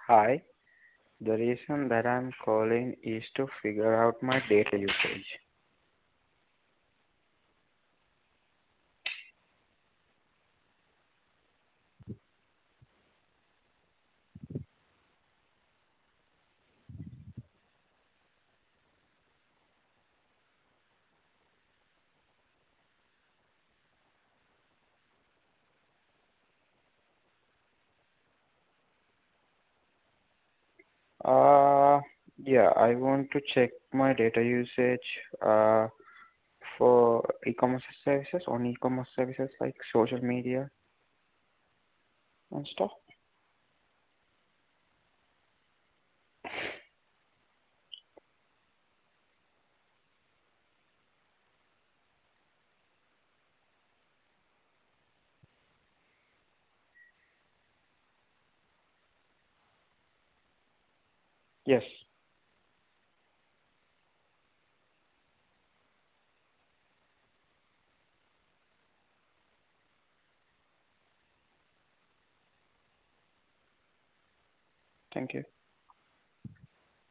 Hi, the reason that I'm calling is to figure out my data usage. Uh, yeah, I want to check my data usage for e-commerce services, on e-commerce services like social media and stuff. Yes, thank you.